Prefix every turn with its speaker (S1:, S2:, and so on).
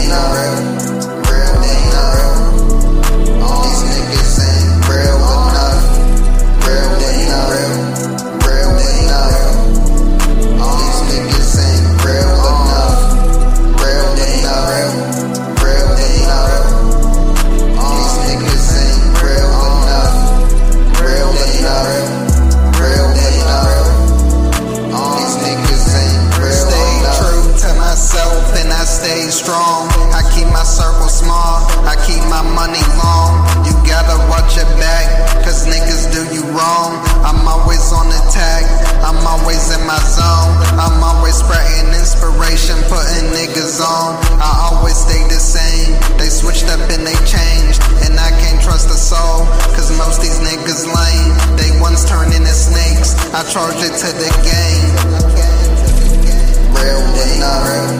S1: Stay strong, I keep my circle small, I keep my money long. You gotta watch your back, cause niggas do you wrong. I'm always on attack, I'm always in my zone. I'm always spreading inspiration, putting niggas on. I always stay the same, they switched up and they changed. And I can't trust a soul, cause most these niggas lame. They once turn into snakes, I charge it to the game. Real with enough.